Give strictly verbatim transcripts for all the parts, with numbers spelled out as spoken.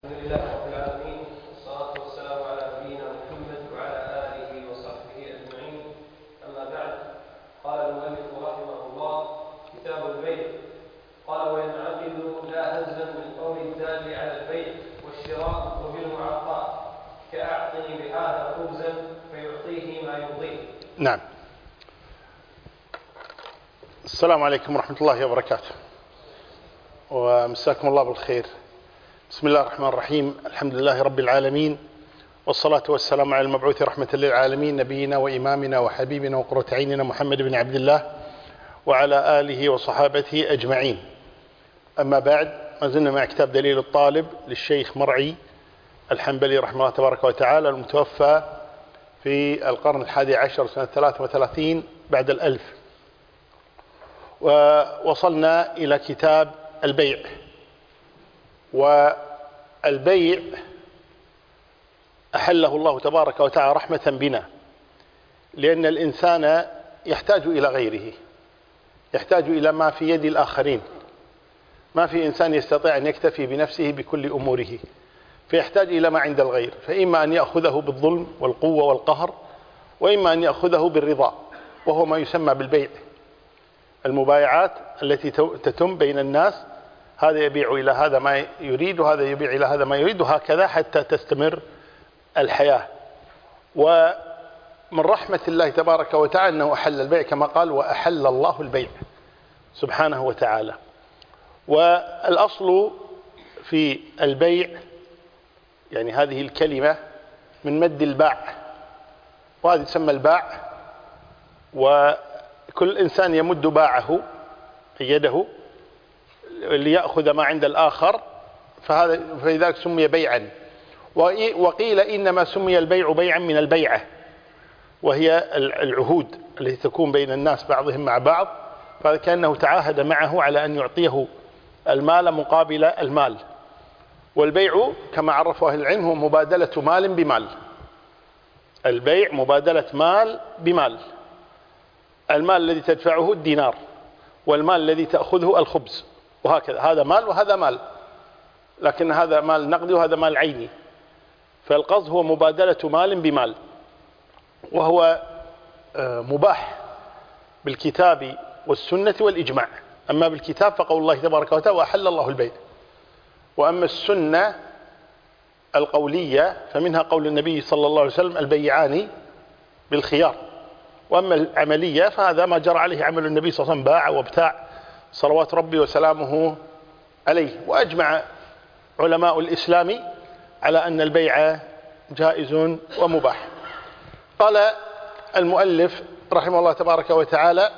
الحمد لله رب العالمين، والصلاة والسلام على نبينا محمد وعلى آله وصحبه أجمعين. أما بعد، قال المؤلف رحمه الله: كتاب البيع. قال: وينعقد لا هزلا من قول الدال على البيع والشراء وبالمعاقات، كأعطني بهذا خبزا فيعطيه ما يرضيه. نعم. السلام عليكم ورحمة الله وبركاته، ومساكم الله بالخير. بسم الله الرحمن الرحيم. الحمد لله رب العالمين، والصلاة والسلام على المبعوث رحمة للعالمين، نبينا وإمامنا وحبيبنا وقرة عيننا محمد بن عبد الله وعلى آله وصحابته أجمعين. أما بعد، ما زلنا مع كتاب دليل الطالب للشيخ مرعي الحنبلي رحمه الله تبارك وتعالى، المتوفى في القرن الحادي عشر سنة ثلاث وثلاثين بعد الألف. ووصلنا إلى كتاب البيع. والبيع أحله الله تبارك وتعالى رحمة بنا، لأن الإنسان يحتاج إلى غيره، يحتاج إلى ما في يد الآخرين. ما في إنسان يستطيع أن يكتفي بنفسه بكل أموره، فيحتاج إلى ما عند الغير، فإما أن يأخذه بالظلم والقوة والقهر، وإما أن يأخذه بالرضا، وهو ما يسمى بالبيع. المبايعات التي تتم بين الناس، هذا يبيع إلى هذا ما يريد، وهذا يبيع إلى هذا ما يريد، وهكذا حتى تستمر الحياة. ومن رحمة الله تبارك وتعالى أنه أحل البيع، كما قال: وأحل الله البيع سبحانه وتعالى. والأصل في البيع، يعني هذه الكلمة من مد الباع، وهذه تسمى الباع. وكل إنسان يمد باعه يده ليأخذ ما عند الآخر، فهذا فلذلك سمي بيعا. وقيل إنما سمي البيع بيعا من البيعة، وهي العهود التي تكون بين الناس بعضهم مع بعض، فكأنه تعاهد معه على أن يعطيه المال مقابل المال. والبيع كما عرفه أهل العلم هو مبادلة مال بمال. البيع مبادلة مال بمال. المال الذي تدفعه الدينار، والمال الذي تأخذه الخبز، وهكذا. هذا مال وهذا مال، لكن هذا مال نقدي وهذا مال عيني. فالقصد هو مبادلة مال بمال، وهو مباح بالكتاب والسنة والإجماع. أما بالكتاب فقول الله تبارك وتعالى: وأحل الله البيع. وأما السنة القولية فمنها قول النبي صلى الله عليه وسلم: البيعان بالخيار. وأما العملية فهذا ما جرى عليه عمل النبي صلى الله عليه وسلم، باع وابتاع صلوات ربي وسلامه عليه. وأجمع علماء الإسلام على أن البيع جائز ومباح. قال المؤلف رحمه الله تبارك وتعالى: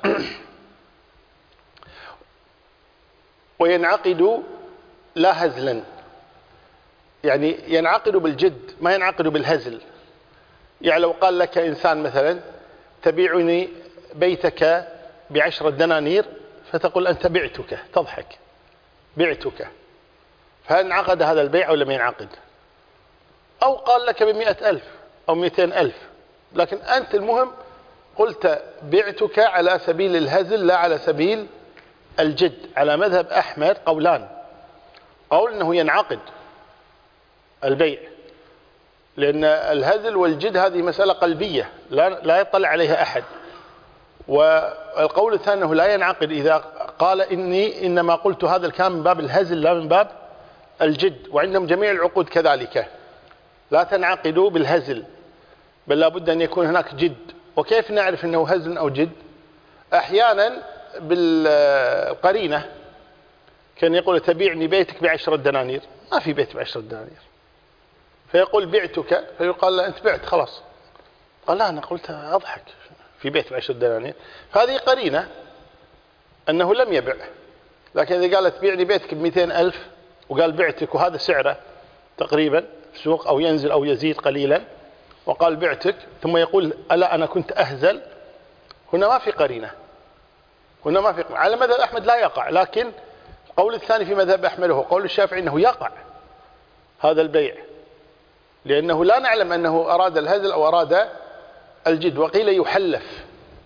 وينعقد لا هزلا، يعني ينعقد بالجد، ما ينعقد بالهزل. يعني لو قال لك إنسان مثلا: تبيعني بيتك بعشرة دنانير، فتقول: أنت بعتك، تضحك، بعتك. فهل انعقد هذا البيع أو لم ينعقد؟ أو قال لك بمئة ألف أو مئتين ألف، لكن أنت المهم قلت بعتك على سبيل الهزل لا على سبيل الجد. على مذهب أحمد قولان: قول أنه ينعقد البيع، لأن الهزل والجد هذه مسألة قلبية لا, لا يطلع عليها أحد. والقول الثاني أنه لا ينعقد إذا قال: إني إنما قلت هذا الكلام من باب الهزل لا من باب الجد. وعندهم جميع العقود كذلك لا تنعقد بالهزل، بل لابد أن يكون هناك جد. وكيف نعرف أنه هزل أو جد؟ أحيانا بالقرينة، كان يقول: تبيعني بيتك بعشرة دنانير. ما في بيت بعشرة دنانير، فيقول: بعتك، فيقال له: أنت بعت خلاص. قال: لا، أنا قلت أضحك، في بيت بعشرة دنانير. فهذه قرينة أنه لم يبع. لكن إذا قالت: بيعني بيتك بمئتين ألف، وقال بعتك وهذا سعره تقريبا في السوق، أو ينزل أو يزيد قليلا، وقال بعتك، ثم يقول: ألا أنا كنت أهزل، هنا ما في قرينة، هنا ما في قرينة. على مذهب أحمد لا يقع. لكن القول الثاني في مذهب أحمد هو قول الشافعي أنه يقع هذا البيع، لأنه لا نعلم أنه أراد الهزل أو أراد الجد. وقيل يحلف،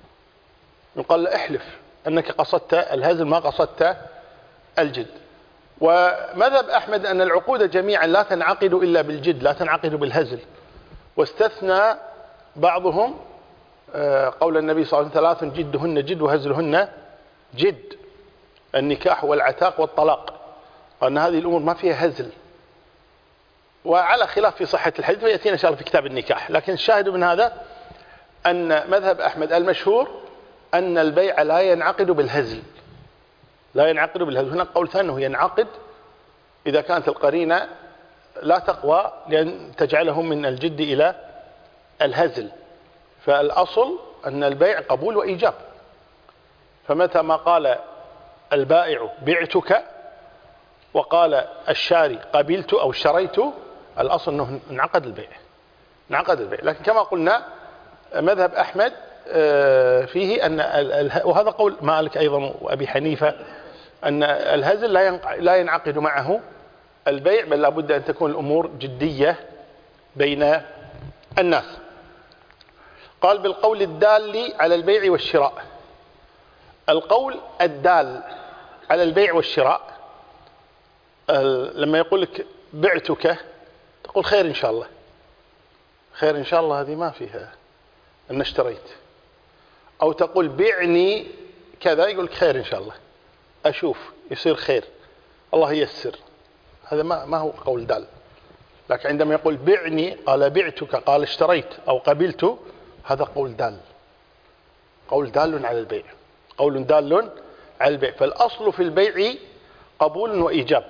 يقال: احلف أنك قصدت الهزل ما قصدت الجد. ومذهب أحمد أن العقود جميعا لا تنعقد إلا بالجد، لا تنعقد بالهزل، واستثنى بعضهم قول النبي صلى الله عليه وسلم: ثلاث جدهن جد وهزلهن جد، النكاح والعتاق والطلاق، وأن هذه الأمور ما فيها هزل، وعلى خلاف في صحة الحديث ويأتينا إن شاء الله في كتاب النكاح. لكن الشاهد من هذا أن مذهب أحمد المشهور أن البيع لا ينعقد بالهزل، لا ينعقد بالهزل. هناك قول ثاني أنه ينعقد إذا كانت القرينة لا تقوى لأن تجعله من الجد إلى الهزل. فالأصل أن البيع قبول وإيجاب، فمتى ما قال البائع بعتك وقال الشاري قبلت أو اشتريت، الأصل أنه انعقد البيع، انعقد البيع. لكن كما قلنا مذهب أحمد فيه أن وهذا قول مالك أيضا وأبي حنيفة أن الهزل لا ينعقد معه البيع، بل لابد أن تكون الأمور جدية بين الناس. قال: بالقول الدال على البيع والشراء. القول الدال على البيع والشراء لما يقول لك بعتك تقول خير إن شاء الله، خير إن شاء الله هذه ما فيها أن اشتريت. أو تقول بعني كذا يقول لك خير إن شاء الله، أشوف يصير خير، الله ييسر. هذا ما ما هو قول دال. لكن عندما يقول بعني قال بعتك قال اشتريت أو قبلت، هذا قول دال، قول دال على البيع، قول دال على البيع. فالأصل في البيع قبول وإيجاب،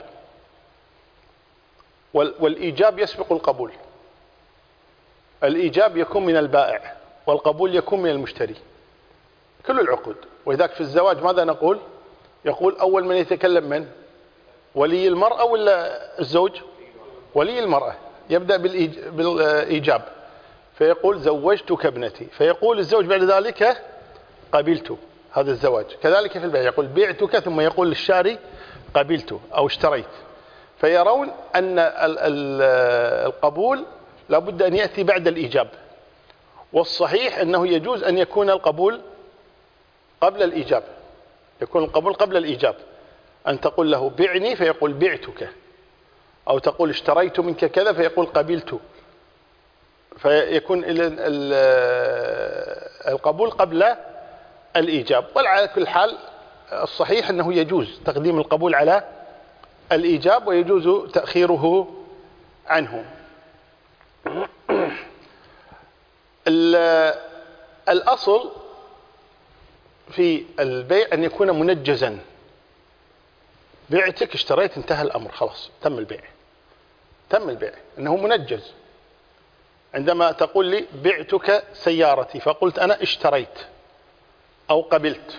والإيجاب يسبق القبول. الإيجاب يكون من البائع والقبول يكون من المشتري، كل العقود. وإذاك في الزواج ماذا نقول؟ يقول أول من يتكلم من؟ ولي المرأة ولا الزوج؟ ولي المرأة يبدأ بالإيجاب فيقول زوجتك ابنتي، فيقول الزوج بعد ذلك قبلت هذا الزواج. كذلك في البيع يقول بعتك ثم يقول للشاري قبلت أو اشتريت. فيرون أن القبول لابد أن يأتي بعد الإيجاب، والصحيح أنه يجوز أن يكون القبول قبل الإيجاب، يكون القبول قبل الإيجاب، أن تقول له بعني فيقول بعتك، أو تقول اشتريت منك كذا فيقول قبلت، فيكون القبول قبل الإيجاب. وعلى كل حال الصحيح أنه يجوز تقديم القبول على الإيجاب ويجوز تأخيره عنه. الأصل في البيع أن يكون منجزا، بعتك اشتريت انتهى الأمر، خلاص تم البيع، تم البيع أنه منجز. عندما تقول لي بعتك سيارتي فقلت أنا اشتريت أو قبلت،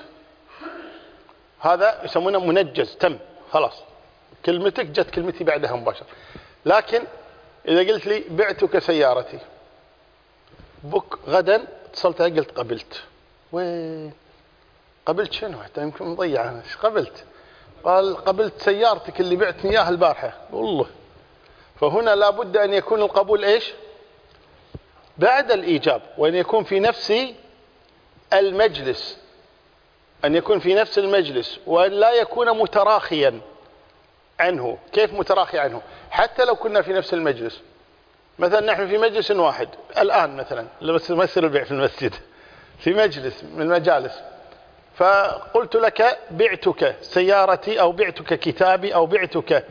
هذا يسمونه منجز، تم خلاص، كلمتك جت كلمتي بعدها مباشرة. لكن إذا قلت لي بعتك سيارتي بك غدا اتصلت قلت قبلت، وين قبلت شنو؟ حتى يمكن مضيع أنا ايش قبلت؟ قال قبلت سيارتك اللي بعتني إياها البارحة والله. فهنا لابد أن يكون القبول إيش؟ بعد الإيجاب، وأن يكون في نفس المجلس، أن يكون في نفس المجلس، وأن لا يكون متراخيا عنه. كيف متراخي عنه؟ حتى لو كنا في نفس المجلس، مثلا نحن في مجلس واحد الآن، مثلا بس نمثل البيع في المسجد، في مجلس من المجالس، فقلت لك بعتك سيارتي أو بعتك كتابي أو بعتك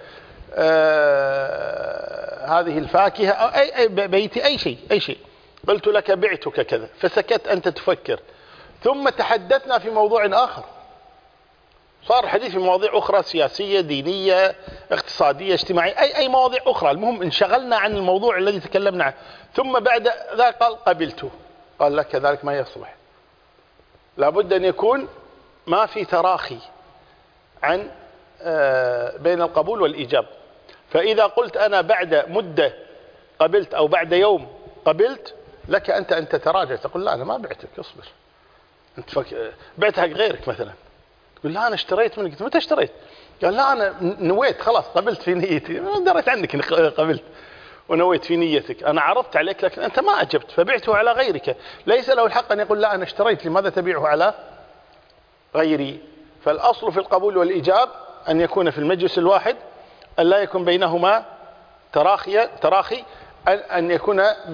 آه هذه الفاكهة أو أي, أي بيتي، أي شيء أي شيء، قلت لك بعتك كذا، فسكت أنت تفكر، ثم تحدثنا في موضوع آخر، صار حديث في مواضيع أخرى سياسية دينية اقتصادية اجتماعية، أي أي مواضيع أخرى، المهم انشغلنا عن الموضوع الذي تكلمنا عنه، ثم بعد ذلك قال قبلته، قال لك كذلك ما يصلح. لابد أن يكون ما في تراخي عن بين القبول والإيجاب. فإذا قلت أنا بعد مدة قبلت أو بعد يوم قبلت، لك أنت أن تتراجع، تقول لا أنا ما بعتك، اصبر، أنت فك... بعت حق غيرك مثلا، تقول لا أنا اشتريت منك، قلت متى اشتريت؟ قال لا أنا نويت خلاص، قبلت في نيتي، ما دريت عنك إني قبلت ونويت في نيتك، أنا عرضت عليك لكن أنت ما أجبت فبعته على غيرك، ليس له الحق أن يقول لا أنا اشتريت، لماذا تبيعه على غيري؟ فالأصل في القبول والإيجاب أن يكون في المجلس الواحد أن لا يكون بينهما تراخي تراخي أن يكون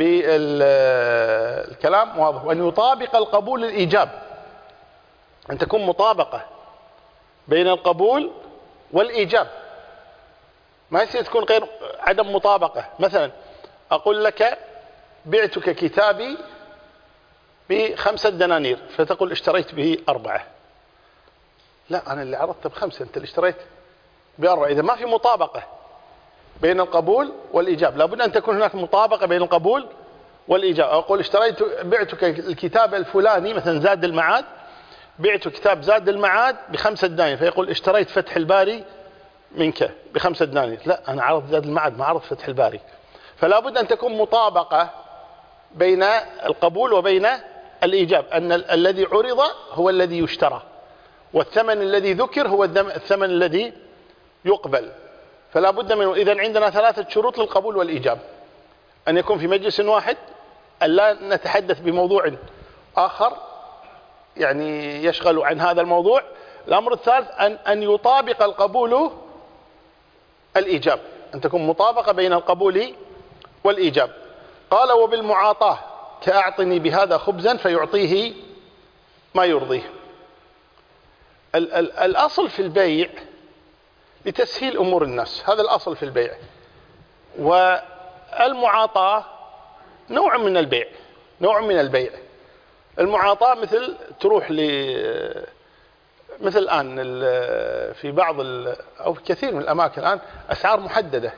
بالكلام واضح، وأن يطابق القبول الإيجاب، أن تكون مطابقة بين القبول والإيجاب، ما يصير تكون غير عدم مطابقة. مثلا أقول لك بعتك كتابي بخمسة دنانير، فتقول اشتريت به أربعة. لا، أنا اللي عرضته بخمسة، أنت اللي اشتريت بأربعة. إذا ما في مطابقة بين القبول والإيجاب، لابد أن تكون هناك مطابقة بين القبول والإيجاب. أقول اشتريت بعتك الكتاب الفلاني مثلا زاد المعاد، بعت كتاب زاد المعاد بخمسة دنانير، فيقول اشتريت فتح الباري منك بخمسة دنانير. لا، أنا عرض زاد المعاد ما عرض فتح الباري. فلا بد أن تكون مطابقة بين القبول وبين الإيجاب، أن الذي عرض هو الذي يشترى، والثمن الذي ذكر هو الثمن الذي يقبل. فلا بد منه. إذن عندنا ثلاثة شروط للقبول والإيجاب: أن يكون في مجلس واحد، أن لا نتحدث بموضوع آخر يعني يشغل عن هذا الموضوع. الأمر الثالث أن أن يطابق القبول الإيجاب، أن تكون مطابقة بين القبول والإيجاب. قال: وبالمعاطاة كأعطني بهذا خبزا فيعطيه ما يرضيه. ال ال الأصل في البيع لتسهيل أمور الناس، هذا الأصل في البيع. والمعاطاة نوع من البيع، نوع من البيع. المعاطاة مثل تروح ل مثل الآن في بعض أو في كثير من الأماكن الآن أسعار محددة،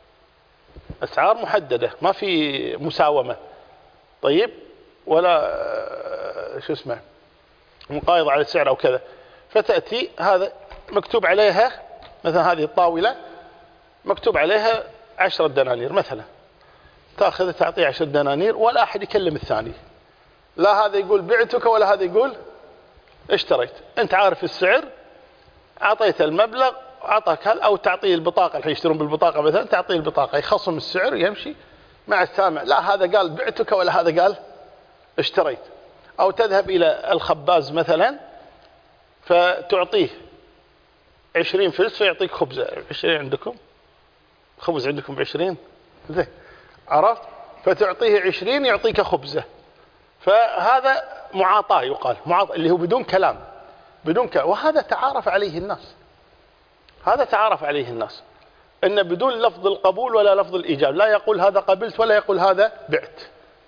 أسعار محددة، ما في مساومة، طيب، ولا شو اسمه مقايضة على السعر أو كذا. فتأتي هذا مكتوب عليها مثلا هذه الطاولة مكتوب عليها عشرة دنانير مثلا، تأخذ تعطيه عشرة دنانير ولا أحد يكلم الثاني، لا هذا يقول بعتك ولا هذا يقول اشتريت. أنت عارف السعر، أعطيت المبلغ، أعطاك هذا، أو تعطيه البطاقة، الحين يشترون بالبطاقة مثلا، تعطيه البطاقة يخصم السعر يمشي مع السامع، لا هذا قال بعتك ولا هذا قال اشتريت. أو تذهب إلى الخباز مثلا فتعطيه عشرين فلس فيعطيك خبزة. عشرين عندكم خبز عندكم بعشرين زين، عرفت؟ فتعطيه عشرين يعطيك خبزة. فهذا معاطاة، يقال معاطاة اللي هو بدون كلام، بدون كلام. وهذا تعارف عليه الناس، هذا تعارف عليه الناس إن بدون لفظ القبول ولا لفظ الإيجاب، لا يقول هذا قبلت ولا يقول هذا بعت،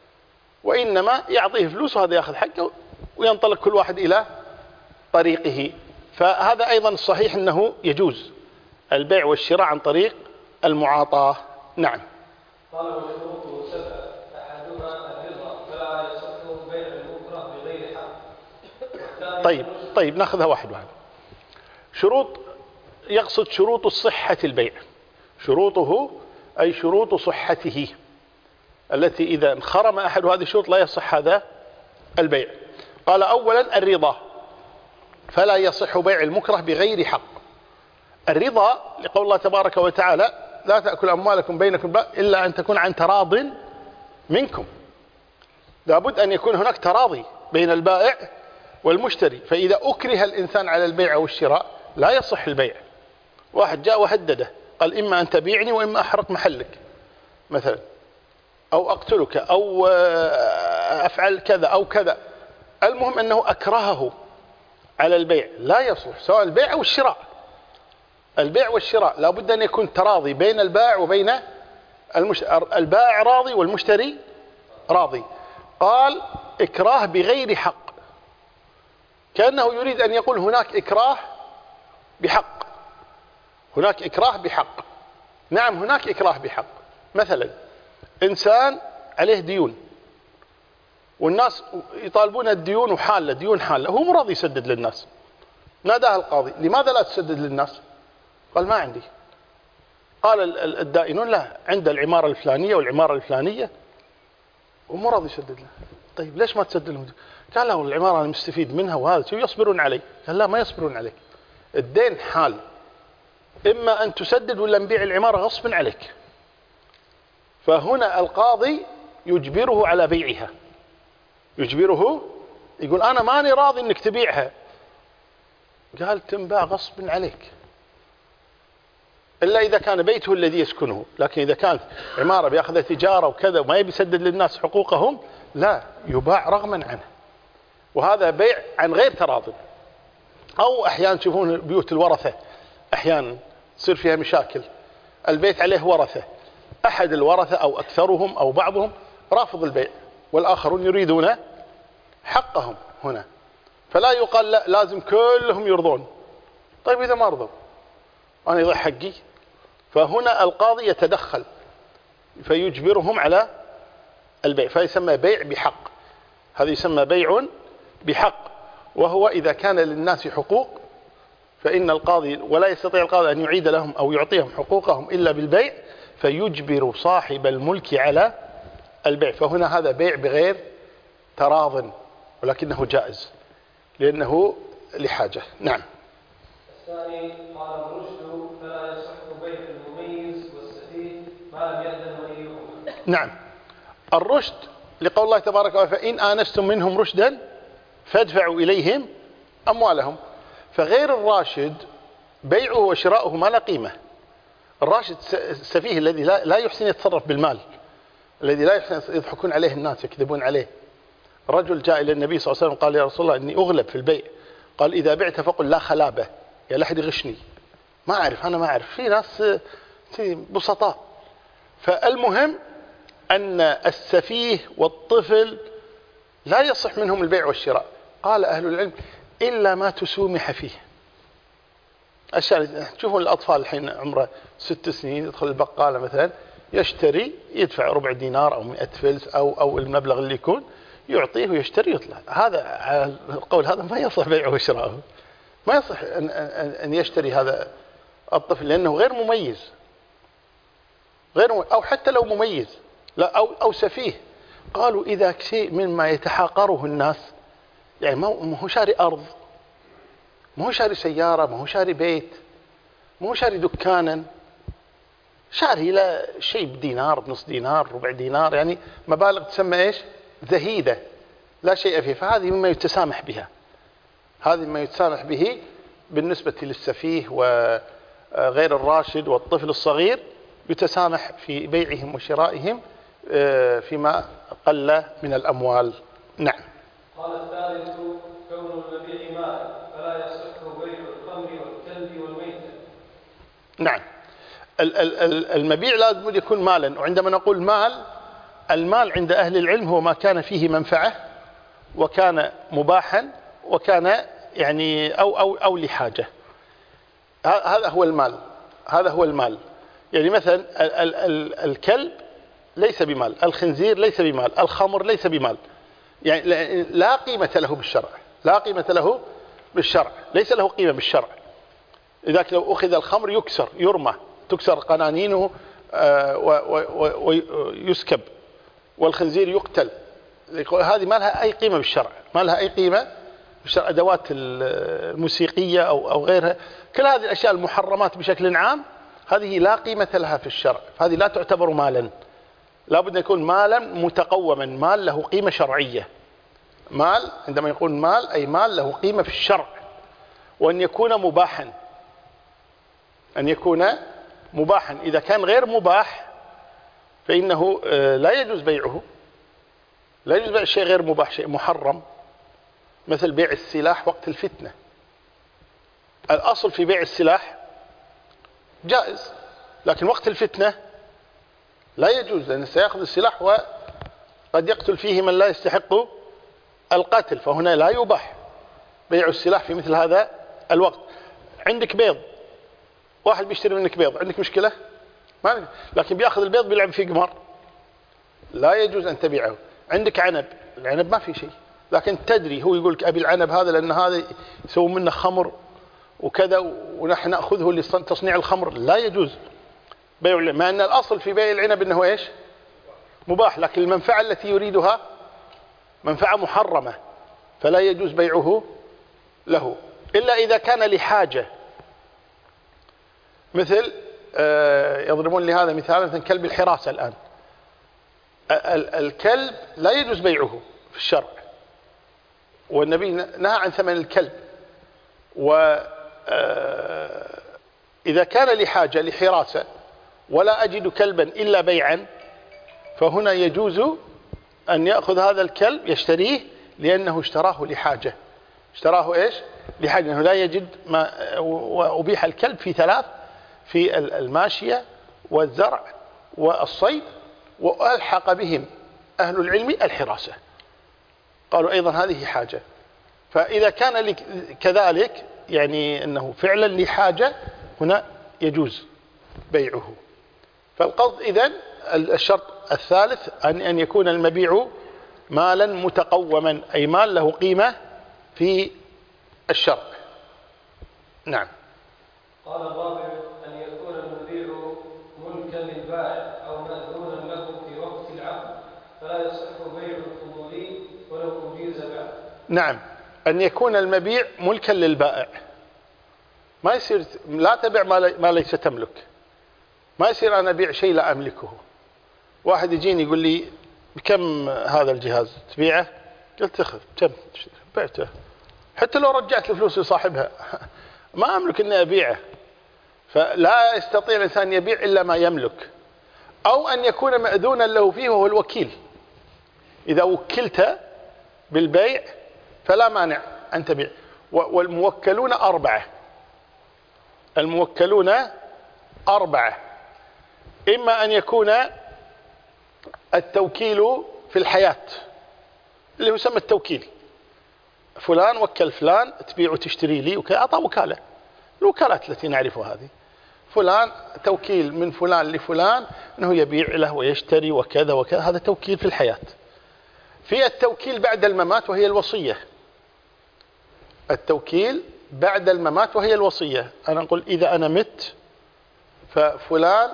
وإنما يعطيه فلوس وهذا يأخذ حقه وينطلق كل واحد إلى طريقه. فهذا أيضا الصحيح أنه يجوز البيع والشراء عن طريق المعاطاة. نعم. قال: وشروطه سبعة، أحدها الرضا فلا يصح بيع المكره بغير حق. طيب طيب ناخذها واحد واحد. شروط، يقصد شروط صحة البيع، شروطه أي شروط صحته التي إذا انخرم أحد هذه الشروط لا يصح هذا البيع. قال: أولا الرضا فلا يصح بيع المكره بغير حق. الرضا لقول الله تبارك وتعالى: لا تأكل أموالكم بينكم إلا أن تكون عن تراض منكم. لابد أن يكون هناك تراضي بين البائع والمشتري. فإذا أكره الإنسان على البيع أو الشراء لا يصح البيع. واحد جاء وهدده قال: إما أن تبيعني وإما أحرق محلك مثلا، أو أقتلك، أو أفعل كذا أو كذا، المهم أنه أكرهه على البيع، لا يصلح، سواء البيع أو الشراء. البيع والشراء لابد أن يكون تراضي بين البائع وبين المشتري، البائع راضي والمشتري راضي. قال: إكراه بغير حق، كأنه يريد أن يقول هناك إكراه بحق، هناك إكراه بحق. نعم، هناك إكراه بحق. مثلا إنسان عليه ديون والناس يطالبون الديون وحالة ديون حالة، هو مو راضي يسدد للناس. ناداه القاضي: لماذا لا تسدد للناس؟ قال: ما عندي. قال الدائنون: لا، عند العمارة الفلانية والعمارة الفلانية ومو راضي يسدد له. طيب ليش ما تسدد لهم؟ قال: لا، العمارة أنا مستفيد منها وهذا شو يصبرون علي. قال: لا، ما يصبرون عليك، الدين حال، إما أن تسدد ولا نبيع العمارة غصب عليك. فهنا القاضي يجبره على بيعها، يجبره، يقول: أنا ماني راضي أنك تبيعها. قال: تنباع غصب عليك. إلا إذا كان بيته الذي يسكنه. لكن إذا كانت عمارة بيأخذها تجارة وكذا وما يبي يسدد للناس حقوقهم، لا، يباع رغما عنه. وهذا بيع عن غير تراض. أو أحيانا تشوفون بيوت الورثة أحيانا تصير فيها مشاكل، البيت عليه ورثة، أحد الورثة أو أكثرهم أو بعضهم رافض البيع والآخرون يريدون حقهم هنا، فلا يقال لا لازم كلهم يرضون. طيب إذا ما رضوا أنا يضيع حقي، فهنا القاضي يتدخل فيجبرهم على البيع، فيسمى بيع بحق. هذا يسمى بيع بحق، وهو إذا كان للناس حقوق فإن القاضي ولا يستطيع القاضي أن يعيد لهم أو يعطيهم حقوقهم إلا بالبيع، فيجبر صاحب الملك على البيع. فهنا هذا بيع بغير تراض ولكنه جائز لأنه لحاجة. نعم. الثاني قال الرشد فلا يصح بيع المميز والسفيه ما لم يأذن وليهما. نعم، الرشد لقول الله تبارك وتعالى فإن آنستم منهم رشدا فادفعوا إليهم أموالهم. فغير الراشد بيعه وشراؤه ما لا قيمة. الراشد السفيه الذي لا يحسن يتصرف بالمال، الذي لا يحسن، يضحكون عليه الناس يكذبون عليه. رجل جاء إلى النبي صلى الله عليه وسلم قال يا رسول الله إني أغلب في البيع، قال إذا بعت فقل لا خلابة، يا لا أحد يغشني، ما أعرف أنا ما أعرف. في ناس بسطاء. فالمهم أن السفيه والطفل لا يصح منهم البيع والشراء. قال أهل العلم إلا ما تسومح فيه. أشياء تشوفون الأطفال الحين عمره ست سنين يدخل البقالة مثلا يشتري، يدفع ربع دينار أو مئة فلس أو أو المبلغ اللي يكون، يعطيه ويشتري يطلع. هذا على القول هذا ما يصح بيعه وشراءه، ما يصح أن, أن يشتري هذا الطفل لأنه غير مميز، غير مميز أو حتى لو مميز لا أو أو سفيه. قالوا إذا شيء مما يتحاقره الناس، يعني ما هو شاري أرض، ما هو شاري سيارة، ما هو شاري بيت، ما هو شاري دكانا، شاري لا شيء بدينار بنص دينار ربع دينار، يعني مبالغ تسمى إيش زهيدة لا شيء فيه. فهذه مما يتسامح بها، هذه مما يتسامح به بالنسبة للسفيه وغير الراشد والطفل الصغير، يتسامح في بيعهم وشرائهم فيما قل من الأموال. نعم. قال الثالث كون المبيع مال فلا يصح بيع الخمر والكلب والميتة. نعم، المبيع لازم يكون مالا. وعندما نقول مال، المال عند أهل العلم هو ما كان فيه منفعة وكان مباحا وكان يعني أو أو أو لحاجة. هذا هو المال، هذا هو المال. يعني مثلا ال ال الكلب ليس بمال، الخنزير ليس بمال، الخمر ليس بمال، يعني لا قيمة له بالشرع، لا قيمة له بالشرع، ليس له قيمة بالشرع. لذلك لو أخذ الخمر يكسر يرمى، تكسر قنانينه ويسكب، والخنزير يقتل. هذه ما لها أي قيمة بالشرع، ما لها أي قيمة بالشرع. أدوات الموسيقية أو أو غيرها، كل هذه الأشياء المحرمات بشكل عام هذه لا قيمة لها في الشرع، هذه لا تعتبر مالا. لا بد أن يكون مالا متقوما، مال له قيمة شرعية. مال عندما يقول مال أي مال له قيمة في الشرع، وأن يكون مباحا، أن يكون مباحا. إذا كان غير مباح فإنه لا يجوز بيعه، لا يجوز بيع شيء غير مباح، شيء محرم، مثل بيع السلاح وقت الفتنة. الأصل في بيع السلاح جائز، لكن وقت الفتنة لا يجوز، لأنه سيأخذ السلاح وقد يقتل فيه من لا يستحق القتل، فهنا لا يباح بيع السلاح في مثل هذا الوقت. عندك بيض، واحد بيشتري منك بيض، عندك مشكلة؟ ما، لكن بيأخذ البيض بيلعب فيه قمار، لا يجوز أن تبيعه. عندك عنب، العنب ما في شيء، لكن تدري هو يقول لك أبي العنب هذا لأن هذا يسوي منه خمر وكذا ونحن نأخذه لتصنيع الخمر، لا يجوز بيع، مع أن الأصل في بيع العنب أنه إيش؟ مباح، لكن المنفعة التي يريدها منفعة محرمة، فلا يجوز بيعه له إلا إذا كان لحاجة. مثل يضربون لهذا مثال، مثل كلب الحراسة الآن، الكلب لا يجوز بيعه في الشرع، والنبي نهى عن ثمن الكلب. و إذا كان لحاجة لحراسة ولا أجد كلبا إلا بيعا، فهنا يجوز أن يأخذ هذا الكلب يشتريه، لأنه اشتراه لحاجة. اشتراه إيش؟ لحاجة، أنه لا يجد ما، وأبيح الكلب في ثلاث: في الماشية والزرع والصيد، وألحق بهم أهل العلم الحراسة، قالوا أيضا هذه حاجة. فإذا كان كذلك يعني أنه فعلا لحاجة، هنا يجوز بيعه. فالقصد إذن الشرط الثالث أن أن يكون المبيع مالا متقوما، أي مال له قيمة في الشرع. نعم. قال الرابع: أن يكون المبيع ملكا للبائع أو مأذونا له في وقت العقد، فلا يصح بيع الفضولي ولو أجيز بعد. نعم، أن يكون المبيع ملكا للبائع. ما يصير لا تبيع ما ليس تملك. ما يصير أنا أبيع شيء لا أملكه. واحد يجيني يقول لي: بكم هذا الجهاز تبيعه؟ قلت: اخذ. كم؟ بعته. حتى لو رجعت الفلوس لصاحبها ما أملك أني أبيعه. فلا يستطيع الإنسان يبيع إلا ما يملك، أو أن يكون مأذونا له فيه وهو الوكيل. إذا وكلت بالبيع فلا مانع أن تبيع. والموكلون أربعة. الموكلون أربعة: إما أن يكون التوكيل في الحياة، اللي هو يسمى التوكيل، فلان وكل فلان تبيع وتشتري لي وكذا، أعطى وكالة، الوكالات التي نعرفها هذه. فلان توكيل من فلان لفلان أنه يبيع له ويشتري وكذا وكذا، هذا توكيل في الحياة. في التوكيل بعد الممات وهي الوصية. التوكيل بعد الممات وهي الوصية. أنا أقول إذا أنا مت ففلان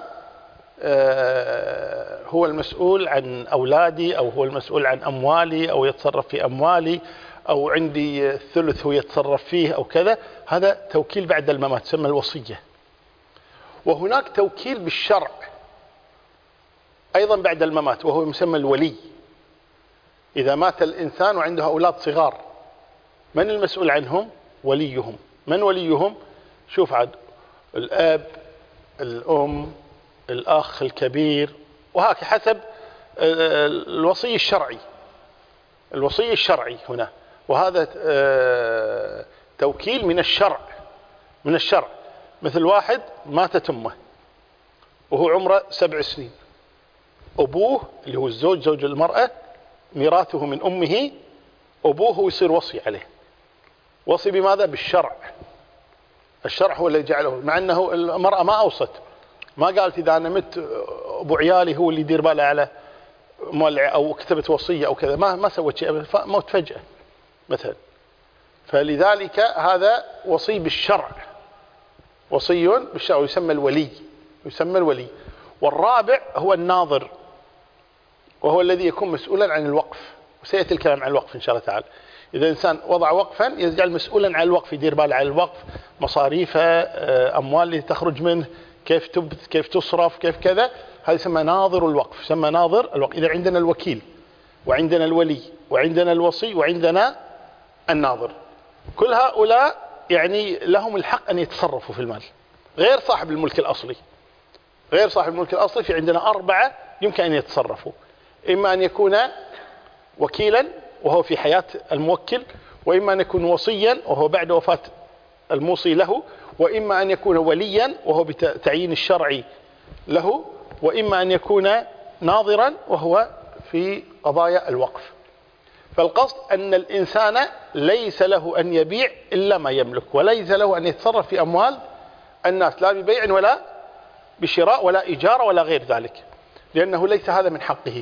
هو المسؤول عن أولادي، أو هو المسؤول عن أموالي، أو يتصرف في أموالي، أو عندي الثلث هو يتصرف فيه أو كذا. هذا توكيل بعد الممات تسمى الوصية. وهناك توكيل بالشرع أيضا بعد الممات وهو يسمى الولي. إذا مات الإنسان وعنده أولاد صغار، من المسؤول عنهم؟ وليهم. من وليهم؟ شوف عاد: الأب، الأم، الأخ الكبير، وهكذا حسب الوصي الشرعي. الوصي الشرعي هنا، وهذا توكيل من الشرع. من الشرع مثل واحد ماتت أمه وهو عمره سبع سنين، أبوه اللي هو الزوج، زوج المرأة، ميراثه من أمه، أبوه هو يصير وصي عليه. وصي بماذا؟ بالشرع. الشرع هو اللي جعله، مع أنه المرأة ما أوصت، ما قالت إذا أنا مت أبو عيالي هو اللي يدير باله على مولع، أو كتبت وصية أو كذا، ما ما سوت شيء، موت فجأة مثلا. فلذلك هذا وصي بالشرع، وصي بالشرع، يسمى الولي، يسمى الولي. والرابع هو الناظر، وهو الذي يكون مسؤولا عن الوقف، وسيأتي الكلام عن الوقف إن شاء الله تعالى. إذا إنسان وضع وقفا يجعل مسؤولا عن الوقف، يدير باله على الوقف، مصاريفه، أموال اللي تخرج منه، كيف تبث، كيف تصرف، كيف كذا. هذا يسمى ناظر الوقف، يسمى ناظر الوقف. إذا عندنا الوكيل، وعندنا الولي، وعندنا الوصي، وعندنا الناظر، كل هؤلاء يعني لهم الحق أن يتصرفوا في المال، غير صاحب الملك الأصلي. غير صاحب الملك الأصلي في عندنا أربعة يمكن أن يتصرفوا: إما أن يكون وكيلا وهو في حياة الموكل، وإما أن يكون وصيا وهو بعد وفاة الموصي له، وإما أن يكون وليا وهو بتعيين الشرعي له، وإما أن يكون ناظرا وهو في قضايا الوقف. فالقصد أن الإنسان ليس له أن يبيع إلا ما يملك، وليس له أن يتصرف في أموال الناس، لا ببيع ولا بشراء ولا إجارة ولا غير ذلك، لأنه ليس هذا من حقه.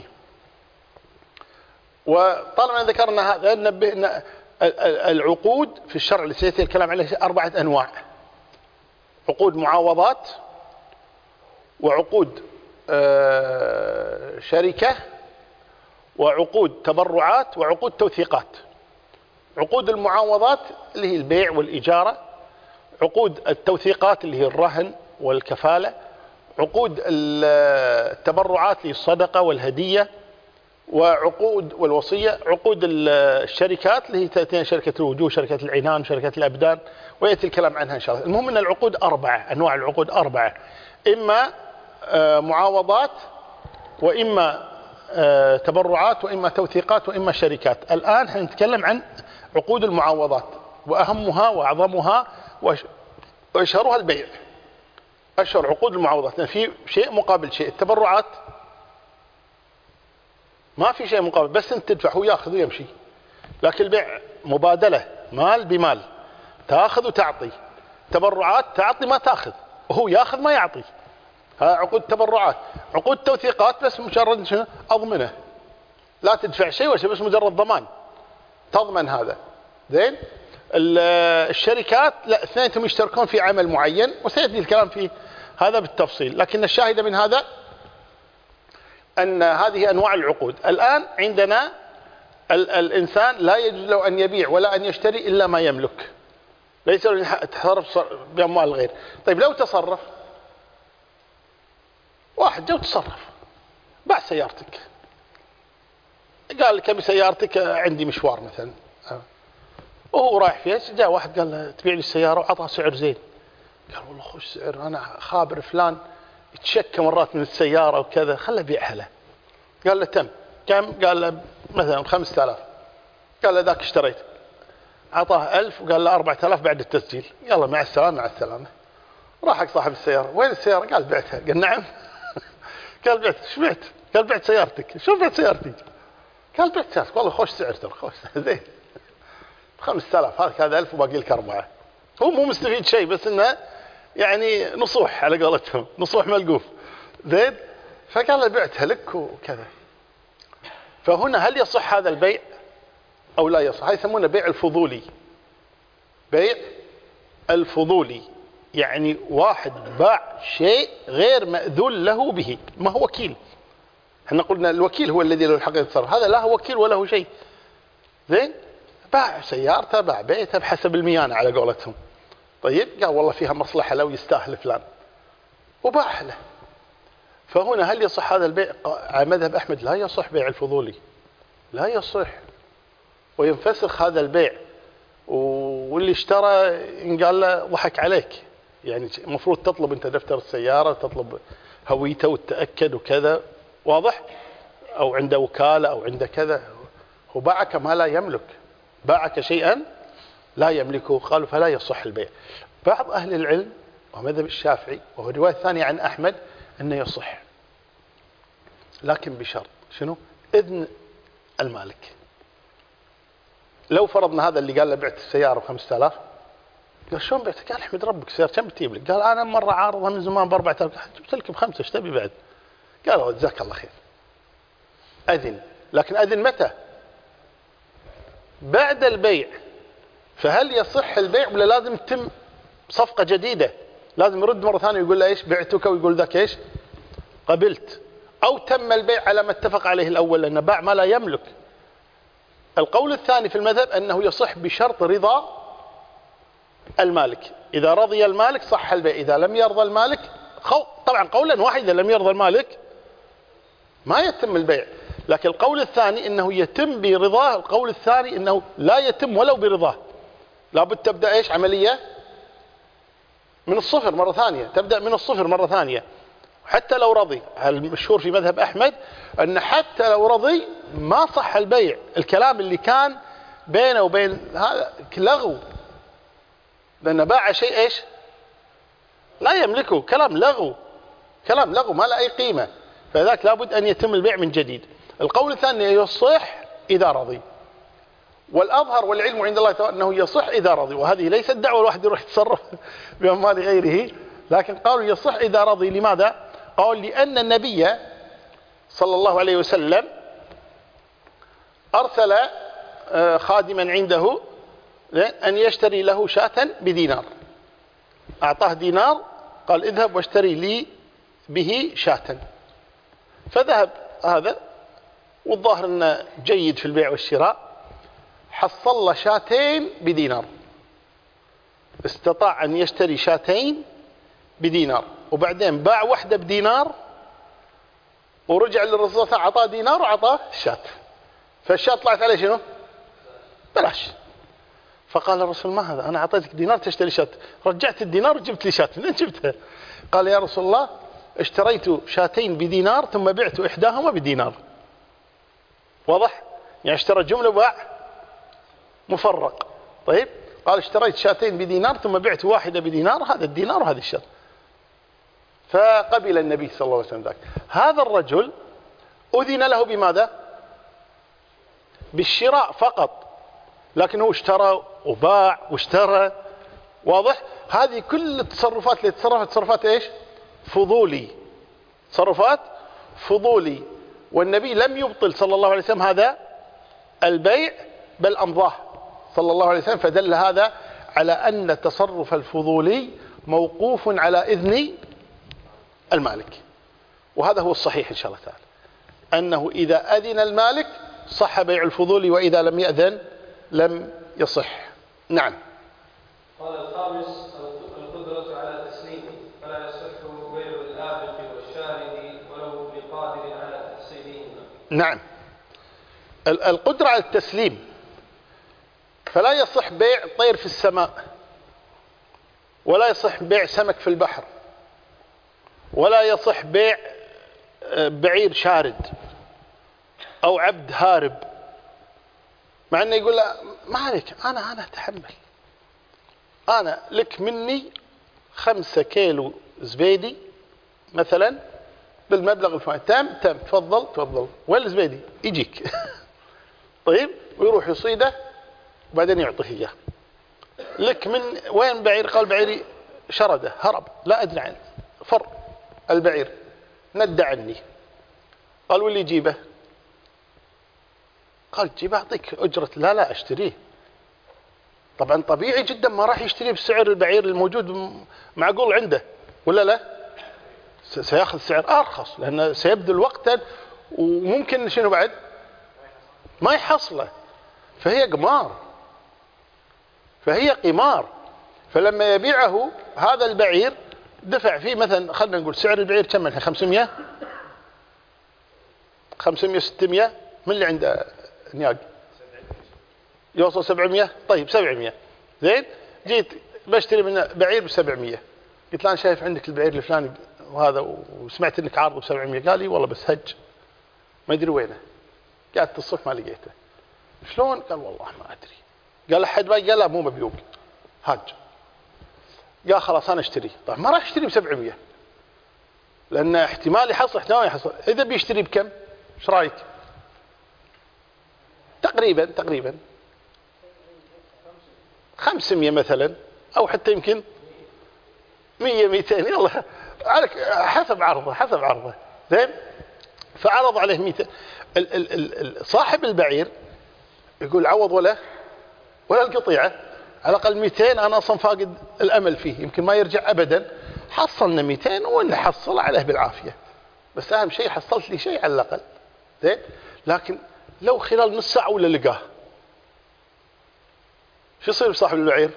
وطالما ذكرنا هذا ننبه أن العقود في الشرع اللي سيأتي الكلام عليه أربعة أنواع: عقود معاوضات، وعقود شركة، وعقود تبرعات، وعقود توثيقات. عقود المعاوضات اللي هي البيع والإجارة، عقود التوثيقات اللي هي الرهن والكفالة، عقود التبرعات اللي هي الصدقة والهدية، وعقود والوصية عقود الشركات اللي هي تأتينا شركة الوجوه، شركة العنان، شركة الأبدان، ويأتي الكلام عنها إن شاء الله. المهم أن العقود أربعة، أنواع العقود أربعة، إما معاوضات، وإما تبرعات، وإما توثيقات، وإما شركات. الآن هنتكلم عن عقود المعاوضات، وأهمها وأعظمها وأشهرها البيع. أشهر عقود المعاوضات في شيء مقابل شيء. التبرعات ما في شيء مقابل، بس انت تدفع هو ياخذ ويمشي. لكن البيع مبادلة، مال بمال، تاخذ وتعطي. تبرعات تعطي ما تاخذ، وهو ياخذ ما يعطي. ها عقود تبرعات. عقود توثيقات بس مجرد شنو؟ أضمنه، لا تدفع شيء ولا شيء، بس مجرد ضمان، تضمن هذا. زين. الشركات لا، اثنينهم يشتركون في عمل معين، وسيأتي الكلام في هذا بالتفصيل. لكن الشاهد من هذا أن هذه أنواع العقود. الآن عندنا ال الإنسان لا يجوز له أن يبيع ولا أن يشتري إلا ما يملك، ليس له تصرف بأموال الغير. طيب لو تصرف، واحد جو تصرف باع سيارتك، قال لك أبي سيارتك عندي مشوار مثلا، وهو رايح فيها، جاء واحد قال له تبيع لي السيارة وعطاه سعر زين. قال والله خوش سعر، أنا خابر فلان يتشكى مرات من السيارة وكذا، خله بيعها له. قال له تم. كم؟ قال له مثلا خمسة آلاف. قال له ذاك اشتريت، عطاه ألف وقال له أربعة آلاف بعد التسجيل. يلا مع السلامة مع السلامة. راح حق صاحب السيارة، وين السيارة؟ قال بعتها. قال نعم. قال بعت. شو بعت؟ قال بعت سيارتك. شو بعت سيارتي؟ قال بعت سيارتك. والله خوش سعر ترى، خوش زين، خمسة آلاف. هذا هذا ألف وباقي لك أربعة. هو مو مستفيد شيء، بس إنه يعني نصوح على قولتهم، نصوح ملقوف. زين. فقال له بعتها لك وكذا. فهنا هل يصح هذا البيع أو لا يصح؟ هذا يسمونه بيع الفضولي. بيع الفضولي يعني واحد باع شيء غير مأذون له به، ما هو وكيل. احنا قلنا الوكيل هو الذي له الحق يتصرف، هذا لا هو وكيل ولا هو شيء. زين. باع سيارته، باع بيته بحسب الميانة على قولتهم. طيب قال والله فيها مصلحة لو يستاهل فلان، وباع له. فهنا هل يصح هذا البيع؟ على مذهب أحمد لا يصح بيع الفضولي، لا يصح، وينفسخ هذا البيع. واللي اشترى إن قال له ضحك عليك، يعني المفروض تطلب أنت دفتر السيارة، تطلب هويته وتتأكد وكذا، واضح؟ أو عنده وكالة أو عنده كذا. هو باعك ما لا يملك، باعك شيئا لا يملكه. قالوا فلا يصح البيع. بعض أهل العلم ومذهب الشافعي وهو رواية ثانية عن أحمد أنه يصح، لكن بشرط شنو؟ إذن المالك. لو فرضنا هذا اللي قال له بعت السيارة بخمسة آلاف، قال شلون بعت؟ قال احمد ربك سيارة كم بتجيب لك؟ قال أنا مرة عارضها من زمان بأربعة آلاف. جبت لك بخمسة، ايش تبي بعد؟ قال جزاك الله خير. أذن، لكن أذن متى؟ بعد البيع. فهل يصح البيع ولا لازم تتم صفقة جديدة؟ لازم يرد مرة ثانية ويقول له ايش بعتك، ويقول ذاك ايش قبلت، أو تم البيع على ما اتفق عليه الأول، لأنه باع ما لا يملك. القول الثاني في المذهب أنه يصح بشرط رضا المالك. إذا رضي المالك صح البيع، إذا لم يرضى المالك خو... طبعا قولا واحد، إذا لم يرضى المالك ما يتم البيع. لكن القول الثاني أنه يتم برضاه، القول الثاني أنه لا يتم ولو برضاه. لابد تبدأ إيش عملية من الصفر مرة ثانية، تبدأ من الصفر مرة ثانية حتى لو رضي. المشهور في مذهب أحمد أن حتى لو رضي ما صح البيع. الكلام اللي كان بينه وبين هذا لغو، لأنه باع شيء إيش لا يملكه، كلام لغو، كلام لغو ما له أي قيمة. فذاك لابد أن يتم البيع من جديد. القول الثاني يصح إذا رضي، والأظهر والعلم عند الله تعالى أنه يصح إذا رضي. وهذه ليست دعوة الواحد يروح يتصرف بأموال غيره، لكن قالوا يصح إذا رضي. لماذا؟ قال لأن النبي صلى الله عليه وسلم أرسل خادما عنده أن يشتري له شاة بدينار، أعطاه دينار، قال اذهب واشتري لي به شاة. فذهب هذا، والظاهر أنه جيد في البيع والشراء، حصل له شاتين بدينار، استطاع أن يشتري شاتين بدينار، وبعدين باع واحدة بدينار ورجع للرسول صلى الله عليه وسلم أعطاه دينار وأعطاه الشاة، فالشاة طلعت عليه شنو؟ بلاش. فقال الرسول ما هذا، أنا أعطيتك دينار تشتري شاة، رجعت الدينار وجبت لي شاة، منين جبتها؟ قال يا رسول الله اشتريت شاتين بدينار ثم بعت إحداهما بدينار. واضح؟ يعني اشترى جملة وباع مفرق. طيب قال اشتريت شاتين بدينار ثم بعت واحدة بدينار، هذا الدينار وهذا الشاة. فقبل النبي صلى الله عليه وسلم ذاك. هذا الرجل أذن له بماذا؟ بالشراء فقط، لكنه اشترى وباع واشترى. واضح؟ هذه كل التصرفات اللي تصرفت تصرفات ايش؟ فضولي، تصرفات فضولي. والنبي لم يبطل صلى الله عليه وسلم هذا البيع، بل أمضاه صلى الله عليه وسلم. فدل هذا على أن التصرف الفضولي موقوف على إذن المالك، وهذا هو الصحيح إن شاء الله تعالى، أنه إذا أذن المالك صح بيع الفضولي، وإذا لم يأذن لم يصح. نعم. قال الخامس القدرة على تسليمه، فلا يصح بيع الآبق والشارد ولو بقادر على تحصيلهما. نعم، القدرة على التسليم، فلا يصح بيع طير في السماء، ولا يصح بيع سمك في البحر، ولا يصح بيع بعير شارد أو عبد هارب، مع أنه يقول له ما عليك، أنا أنا أتحمل، أنا لك مني خمسة كيلو زبيدي مثلا بالمبلغ الفلاني، تم تم تفضل تفضل، وين الزبيدي؟ يجيك. طيب، ويروح يصيده وبعدين يعطيه إياه. لك من وين بعير؟ قال بعيري شرده هرب، لا أدري عنه، فر البعير، ندى عني. قال واللي يجيبه؟ قال جيبه أعطيك أجرة. لا لا أشتريه. طبعا طبيعي جدا ما راح يشتريه بسعر البعير الموجود معقول عنده، ولا لا؟ سيأخذ سعر أرخص، لأنه سيبذل وقتا وممكن شنو بعد ما يحصله. فهي قمار، فهي قمار. فلما يبيعه هذا البعير دفع فيه مثلا، خلنا نقول سعر البعير كم الحين؟ خمسمائة خمسمائة ستمائة. من اللي عنده نياق يوصل سبعمائة؟ طيب سبعمائة زين. جيت بشتري منه بعير بسبعمائة، قلت له أنا شايف عندك البعير الفلاني وهذا وسمعت انك عارضه بسبعمائة. قال لي والله بس هج ما ادري وينه، قعدت الصبح ما لقيته. شلون؟ قال والله ما ادري. قال احد باقي؟ قال لا مو مبيوق هاج. قال خلاص انا اشتري. طيب ما راح اشتري بسبعمائة، لان احتمال يحصل احتمال يحصل. اذا بيشتري بكم؟ ايش رايك؟ تقريبا تقريبا خمسمائة مثلا، او حتى يمكن مئة مئتين، يلا حسب عرضه حسب عرضه. زين. فعرض عليه مئتين. ال ال ال صاحب البعير يقول عوض ولا ولا القطيعة، على الأقل مئتين أنا أصلا فاقد الأمل فيه، يمكن ما يرجع أبدا. حصلنا مئتين وإن حصل عليه بالعافية، بس أهم شيء حصلت لي شيء على الأقل. زين. لكن لو خلال نص ساعة ولا لقاه، شو يصير بصاحب البعير؟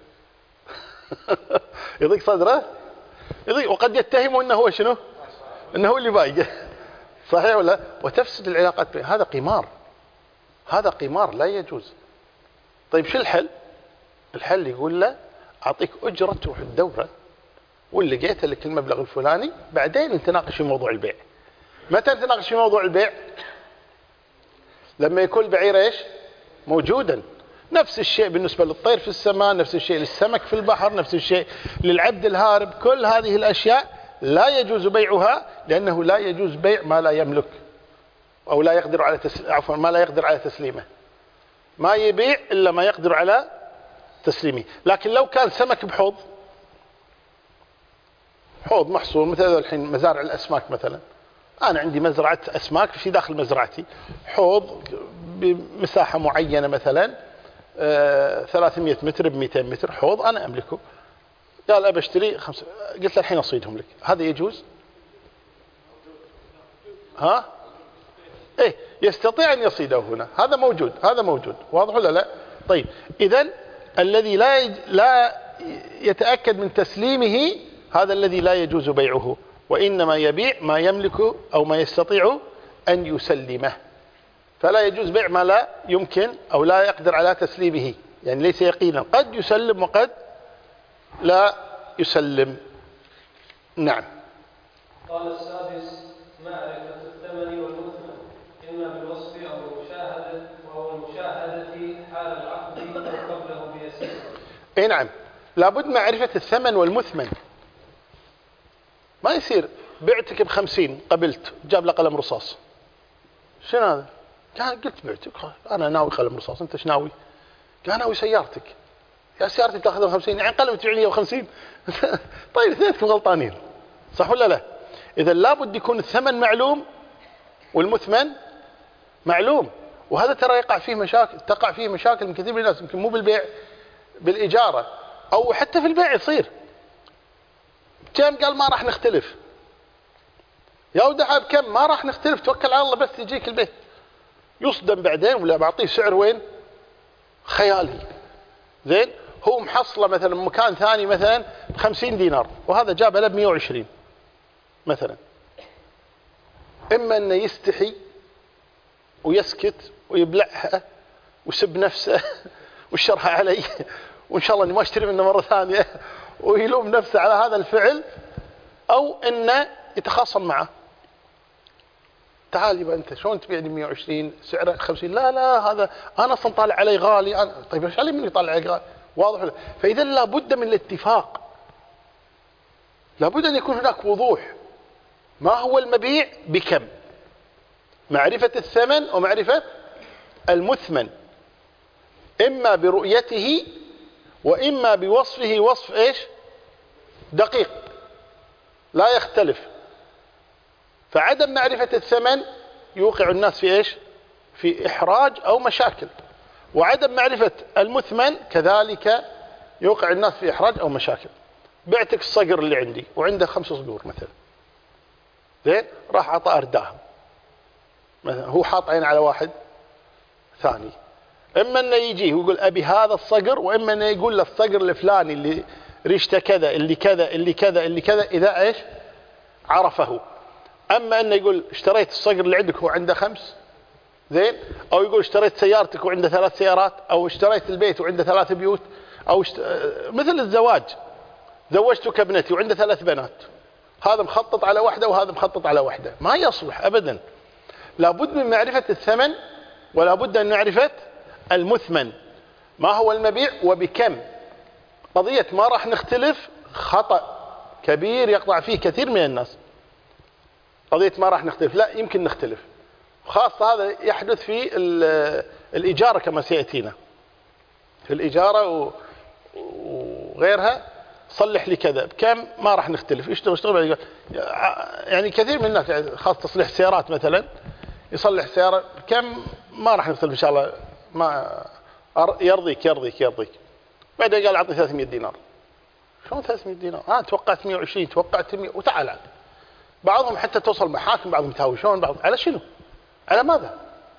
يضيق صدره، يضيق، وقد يتهمه انه هو شنو؟ انه هو اللي بايقه. صحيح ولا؟ وتفسد العلاقات بين. هذا قمار، هذا قمار لا يجوز. طيب شو الحل؟ الحل يقول له اعطيك اجره تروح الدوره، واللي لقيت لك المبلغ الفلاني، بعدين نتناقش في موضوع البيع. متى نتناقش في موضوع البيع؟ لما يكون البعير ايش؟ موجودا. نفس الشيء بالنسبة للطير في السماء، نفس الشيء للسمك في البحر، نفس الشيء للعبد الهارب. كل هذه الأشياء لا يجوز بيعها، لأنه لا يجوز بيع ما لا يملك أو لا يقدر على تسل... عفوا ما لا يقدر على تسليمه. ما يبيع إلا ما يقدر على تسليمه. لكن لو كان سمك بحوض، حوض محصور مثل الحين مزارع الأسماك مثلا، أنا عندي مزرعة أسماك في داخل مزرعتي، حوض بمساحة معينة مثلا آه ثلاثمائة متر بمئتين متر، حوض أنا أملكه. قال أبى أشتري خمسة، قلت له الحين أصيدهم لك، هذا يجوز؟ ها؟ إيه يستطيع أن يصيده هنا، هذا موجود، هذا موجود، واضح ولا لا؟ طيب إذن الذي لا لا يتأكد من تسليمه هذا الذي لا يجوز بيعه، وإنما يبيع ما يملك أو ما يستطيع أن يسلمه، فلا يجوز بيع ما لا يمكن أو لا يقدر على تسليمه، يعني ليس يقينا، قد يسلم وقد لا يسلم. نعم. قال السادس: معرفة الثمن والمثمن إما بالوصف أو المشاهدة، وهو المشاهدة حال العقد أو قبله بيسير. اي نعم، لابد معرفة الثمن والمثمن. ما يصير بعتك بخمسين قبلت جاب له قلم رصاص، شنو هذا؟ قال قلت بعتك، أنا ناوي قلم رصاص، أنت ايش ناوي؟ قال ناوي سيارتك. يا سيارتي بتاخذها بخمسين، يعني قلم تبيعني بخمسين. طيب اثنينكم غلطانين، صح ولا لا؟ إذا لابد يكون الثمن معلوم والمثمن معلوم، وهذا ترى يقع فيه مشاكل، تقع فيه مشاكل من كثير من الناس، يمكن مو بالبيع، بالإجارة أو حتى في البيع يصير. كم؟ قال ما راح نختلف. يا ودعها بكم؟ ما راح نختلف، توكل على الله بس يجيك البيت. يصدم بعدين، ولا بعطيه سعر وين؟ خيالي. زين، هو محصله مثلا مكان ثاني مثلا بخمسين دينار، وهذا جابه له بمئة وعشرين مثلا. إما أنه يستحي ويسكت ويبلعها ويسب نفسه والشرح علي، وإن شاء الله أني ما اشتري منه مرة ثانية، ويلوم نفسه على هذا الفعل، أو أنه يتخاصم معه. تعال يبقى أنت شلون تبيعني مئة وعشرين سعره خمسين؟ لا لا، هذا أنا أصلا طالع علي غالي. أنا طيب إيش علي مني طالع علي غالي؟ واضح. فإذا لابد من الاتفاق، لابد أن يكون هناك وضوح. ما هو المبيع بكم؟ معرفة الثمن ومعرفة المثمن، إما برؤيته وإما بوصفه وصف إيش؟ دقيق لا يختلف. فعدم معرفة الثمن يوقع الناس في إيش؟ في إحراج أو مشاكل، وعدم معرفة المثمن كذلك يوقع الناس في إحراج أو مشاكل. بعتك الصقر اللي عندي وعنده خمس صقور مثلا، زين، راح عطى أرداهم مثلا، هو حاط عين على واحد ثاني. إما أنه يجيه ويقول أبي هذا الصقر، وإما أنه يقول له الصقر الفلاني اللي ريشته كذا، اللي كذا اللي كذا اللي كذا، إذا إيش؟ عرفه. أما أنه يقول اشتريت الصقر اللي عندك هو عنده خمس، زين، أو يقول اشتريت سيارتك وعنده ثلاث سيارات، أو اشتريت البيت وعنده ثلاث بيوت، أو اشت... مثل الزواج، زوجتك ابنتي وعنده ثلاث بنات، هذا مخطط على واحدة وهذا مخطط على واحدة، ما يصلح أبدا. لابد من معرفة الثمن، ولا بد أن معرفة المثمن. ما هو المبيع وبكم؟ قضية ما راح نختلف خطأ كبير يقطع فيه كثير من الناس. قضية ما راح نختلف، لا، يمكن نختلف، خاصة هذا يحدث في الإجارة كما سيأتينا. في الإجارة وغيرها، صلح لي كذا بكم؟ ما راح نختلف، اشتغل اشتغل. يعني كثير من الناس، خاصة تصليح السيارات مثلا، يصلح السيارة بكم؟ ما راح نختلف إن شاء الله، ما يرضيك يرضيك يرضيك. بعدين قال أعطني ثلاثمئة دينار. شلون ثلاثمئة دينار؟ ها توقعت مئة وعشرين، توقعت مئة، وتعال عاد. بعضهم حتى توصل محاكم، بعضهم يتهاوشون، بعض على شنو؟ على ماذا؟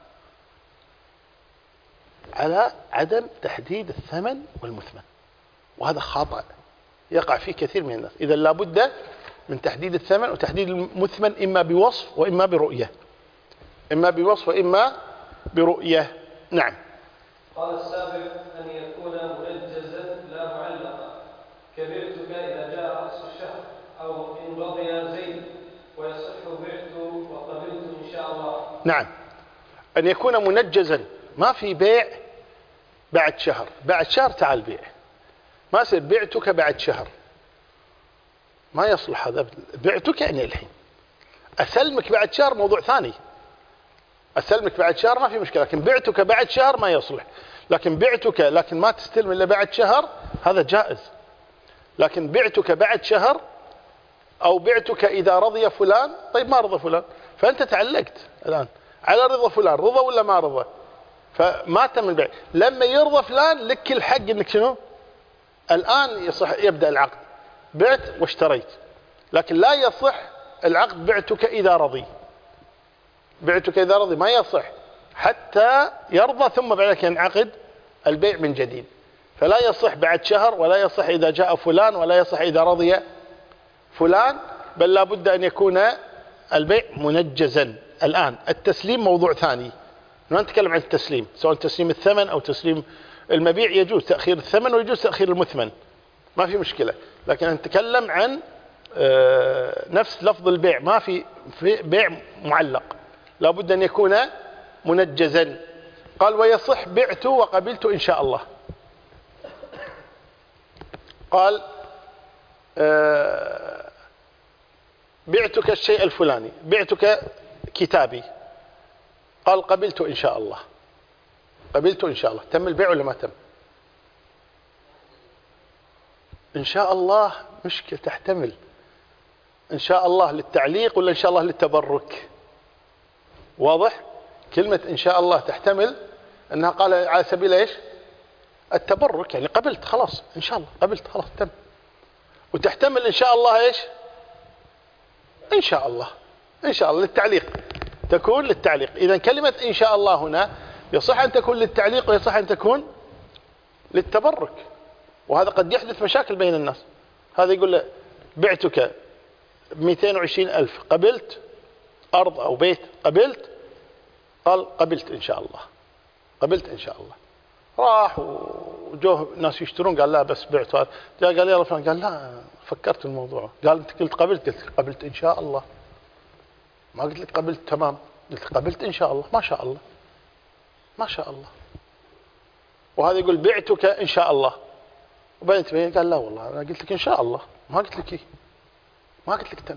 على عدم تحديد الثمن والمثمن، وهذا خطأ يقع فيه كثير من الناس. إذا لابد من تحديد الثمن وتحديد المثمن، إما بوصف وإما برؤية، إما بوصف وإما برؤية. نعم. قال السابع: أن يكون منجزا لا معلقا، كبعتك إذا جاء رأس الشهر، أو إن رضي زيد ويصح بعت وقبلت إن شاء الله. نعم، أن يكون منجزا، ما في بيع بعد شهر، بعد شهر تعال بيع، ما يصير بعتك بعد شهر، ما يصلح هذا. بعتك يعني الحين، أسلمك بعد شهر موضوع ثاني، أسلمك بعد شهر ما في مشكلة، لكن بعتك بعد شهر ما يصلح. لكن بعتك لكن ما تستلم إلا بعد شهر، هذا جائز. لكن بعتك بعد شهر، أو بعتك إذا رضي فلان، طيب ما رضى فلان، فأنت تعلقت الآن على رضا فلان، رضى ولا ما رضى، فما تم البيع. لما يرضى فلان لك الحق إنك شنو؟ الآن يصح يبدأ العقد، بعت واشتريت. لكن لا يصح العقد بعتك إذا رضي، بعتك إذا رضي ما يصح حتى يرضى، ثم بعدك ينعقد البيع من جديد. فلا يصح بعد شهر، ولا يصح إذا جاء فلان، ولا يصح إذا رضي فلان. بل لا بد أن يكون البيع منجزا. الآن التسليم موضوع ثاني، ما نتكلم عن التسليم، سواء تسليم الثمن أو تسليم المبيع يجوز تأخير الثمن ويجوز تأخير المثمن، ما في مشكلة، لكن نتكلم عن نفس لفظ البيع، ما في بيع معلق، لا بد أن يكون منجزا. قال ويصح بعت وقبلت إن شاء الله. قال بعتك الشيء الفلاني، بعتك كتابي، قال قبلت إن شاء الله، قبلت إن شاء الله، تم البيع ولا ما تم؟ إن شاء الله مشكلة تحتمل إن شاء الله للتعليق ولا إن شاء الله للتبرك. واضح؟ كلمة إن شاء الله تحتمل أنها قال على سبيل إيش؟ التبرك، يعني قبلت خلاص إن شاء الله، قبلت خلاص تم. وتحتمل إن شاء الله إيش؟ إن شاء الله، إن شاء الله للتعليق، تكون للتعليق. إذا كلمة إن شاء الله هنا يصح أن تكون للتعليق ويصح أن تكون للتبرك، وهذا قد يحدث مشاكل بين الناس. هذا يقول له بعتك مئتين وعشرين ألف، قبلت أرض أو بيت، قبلت؟ قال قبلت إن شاء الله، قبلت إن شاء الله. راح وجوه ناس يشترون، قال لا بس بعت هذا، جاء قال يلا فلان، قال لا فكرت الموضوع، قال أنت قلت قبلت، قلت قبلت إن شاء الله، ما قلت لك قبلت تمام، قلت قبلت إن شاء الله، ما شاء الله ما شاء الله. وهذا يقول بعتك إن شاء الله، وبعدين تبين قال لا والله أنا قلت لك إن شاء الله، ما قلت لك إيه، ما قلت لك تم.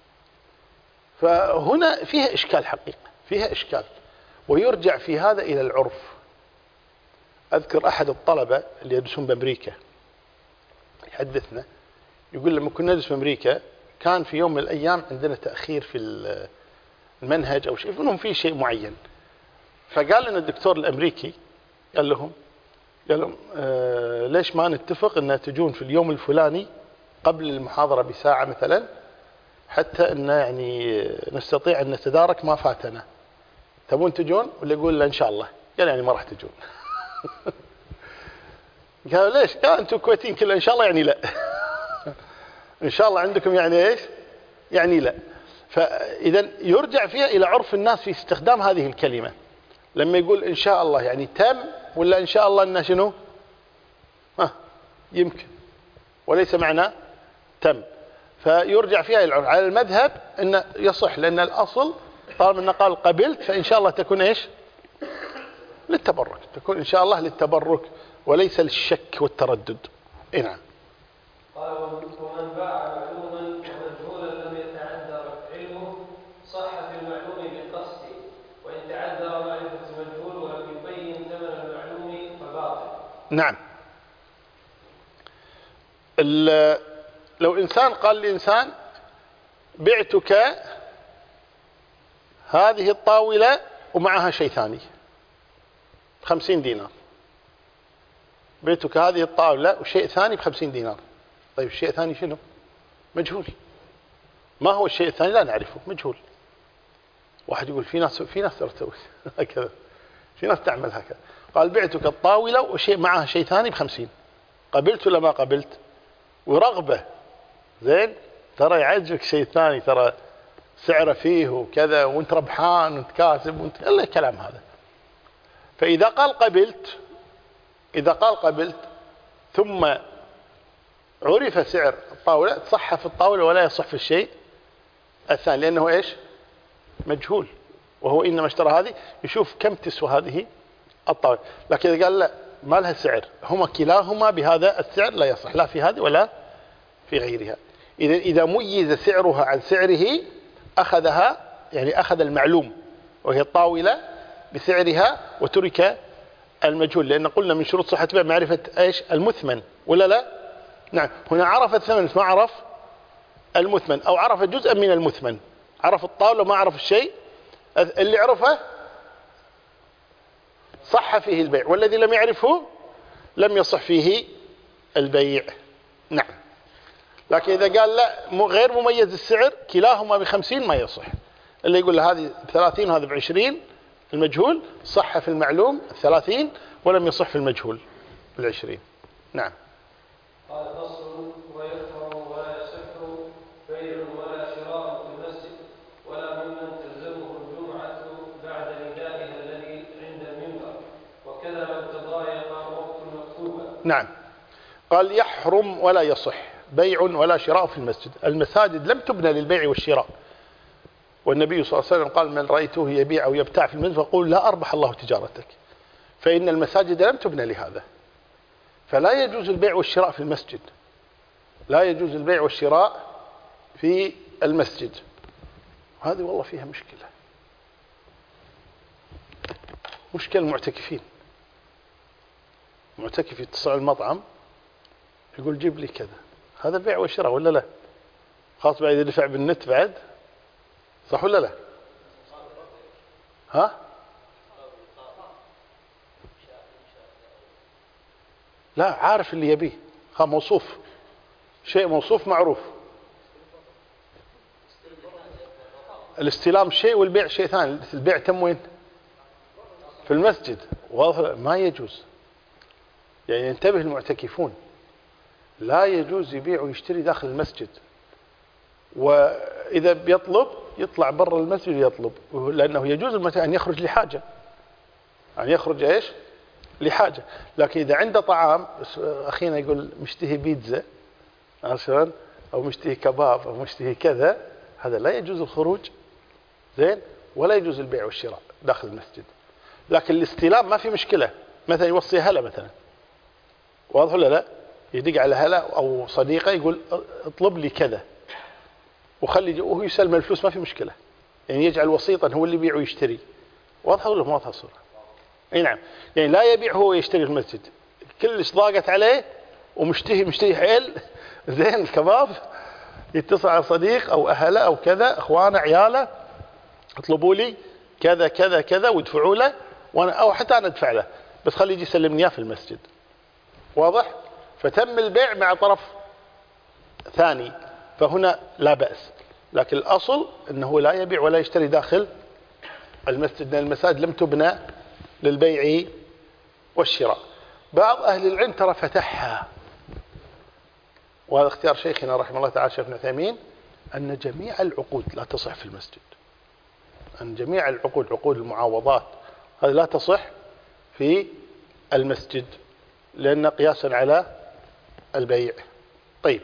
فهنا فيها إشكال حقيقة، فيها إشكال، ويرجع في هذا إلى العرف. أذكر أحد الطلبة اللي يدرسون بأمريكا يحدثنا، يقول لما كنا ندرس بأمريكا كان في يوم من الأيام عندنا تأخير في المنهج أو شيء، منهم في شيء معين، فقال لنا الدكتور الأمريكي قال لهم قال لهم آه ليش ما نتفق أن تجون في اليوم الفلاني قبل المحاضرة بساعة مثلا، حتى أن يعني نستطيع أن نتدارك ما فاتنا، تبون تجون؟ ولا يقول لا إن شاء الله؟ قال يعني ما راح تجون. قالوا ليش؟ قال أنتم كويتين كلها إن شاء الله يعني لا. إن شاء الله عندكم يعني إيش؟ يعني لا. فإذا يرجع فيها إلى عرف الناس في استخدام هذه الكلمة. لما يقول إن شاء الله يعني تم، ولا إن شاء الله إنه شنو؟ ها يمكن، وليس معنى تم. فيرجع فيها إلى العرف. على المذهب إنه يصح، لأن الأصل طالما إنه قال قبلت فإن شاء الله تكون إيش؟ للتبرك، تكون إن شاء الله للتبرك وليس للشك والتردد. إيه نعم. قال ومن باع معلوما ومجهولا لم يتعذر علمه صح في المعلوم بالقصد، وإن تعذر معرفة المجهول ولم يبين ثمن المعلوم فباطل. نعم. لو إنسان قال لإنسان بعتك هذه الطاولة ومعها شيء ثاني بخمسين دينار، بعتك هذه الطاولة وشيء ثاني بخمسين دينار. طيب الشيء الثاني شنو؟ مجهول. ما هو الشيء الثاني؟ لا نعرفه، مجهول. واحد يقول في ناس في ناس تسوي هكذا، في ناس تعمل هكذا. قال بعتك الطاولة وشيء معها شيء ثاني بخمسين، قبلت ولا ما قبلت؟ ورغبة زين، ترى يعجبك شيء ثاني، ترى سعره فيه وكذا، وانت ربحان وانت كاسب وانت الا الكلام هذا. فإذا قال قبلت، إذا قال قبلت ثم عرف سعر الطاولة، صح في الطاولة ولا يصح في الشيء الثاني، لأنه إيش؟ مجهول، وهو إنما اشترى هذه يشوف كم تسوى هذه الطاولة. لكن إذا قال لا ما لها سعر، هما كلاهما بهذا السعر، لا يصح لا في هذه ولا في غيرها. إذا إذا ميز سعرها عن سعره أخذها، يعني أخذ المعلوم وهي الطاولة بسعرها وترك المجهول، لأن قلنا من شروط صحة البيع معرفة إيش؟ المثمن، ولا لا؟ نعم. هنا عرف الثمن ما عرف المثمن، أو عرف جزءا من المثمن، عرف الطاولة ما عرف الشيء اللي عرفه صح فيه البيع، والذي لم يعرفه لم يصح فيه البيع. نعم. لكن إذا قال لا غير مميز السعر كلاهما بخمسين ما يصح. اللي يقول هذه بثلاثين وهذا بعشرين المجهول صح في المعلوم الثلاثين ولم يصح في المجهول بالعشرين. نعم. قال فصل ويكفر ولا يصح بيع ولا نعم. قال يحرم ولا يصح بيع ولا شراء في المسجد. المساجد لم تبنى للبيع والشراء، والنبي صلى الله عليه وسلم قال من رأيته يبيع أو يبتاع في المسجد فقول لا أربح الله تجارتك، فإن المساجد لم تبنى لهذا، فلا يجوز البيع والشراء في المسجد، لا يجوز البيع والشراء في المسجد. هذه والله فيها مشكلة، مشكلة المعتكفين. معتكف يتصل على المطعم يقول جيب لي كذا، هذا بيع وشراء ولا لا؟ خاص بعد يدفع بالنت بعد، صح ولا لا؟ ها؟ لا، عارف اللي يبيه، ها موصوف، شيء موصوف معروف. الاستلام شيء والبيع شيء ثاني. البيع تم وين؟ في المسجد، واضح ما يجوز. يعني ينتبه المعتكفون، لا يجوز يبيع ويشتري داخل المسجد، وإذا بيطلب يطلع برا المسجد يطلب، لأنه يجوز أن يخرج لحاجة، أن يخرج إيش؟ لحاجة. لكن إذا عنده طعام، أخينا يقول مشتهي بيتزا عشان أو مشتهي كباب أو مشتهي كذا، هذا لا يجوز الخروج، زين، ولا يجوز البيع والشراء داخل المسجد. لكن الاستلام ما في مشكلة، مثلا يوصي هلا مثلا، واضح ولا لا؟ يدق على هلا أو صديقه يقول اطلب لي كذا وخلي وهو يسلم الفلوس، ما في مشكلة، يعني يجعل وسيطا هو اللي يبيع ويشتري. واضح ولا ما واضح الصورة؟ اي نعم. يعني لا يبيع هو ويشتري في المسجد، كلش ضاقت عليه ومشتهي مشتهي حيل زين الكباب، يتصل على صديق أو أهله أو كذا إخوانه عياله اطلبوا لي كذا كذا كذا وادفعوا له، وأنا أو حتى أنا أدفع له، بس خلي يجي يسلمني إياه في المسجد. واضح؟ فتم البيع مع طرف ثاني، فهنا لا بأس. لكن الأصل أنه لا يبيع ولا يشتري داخل المسجد، لأن المساجد لم تبنى للبيع والشراء. بعض أهل العلم ترى فتحها، وهذا اختيار شيخنا رحمه الله تعالى شيخ ابن عثيمين، أن جميع العقود لا تصح في المسجد، أن جميع العقود، عقود المعاوضات هذه لا تصح في المسجد، لأن قياسا على البيع. طيب،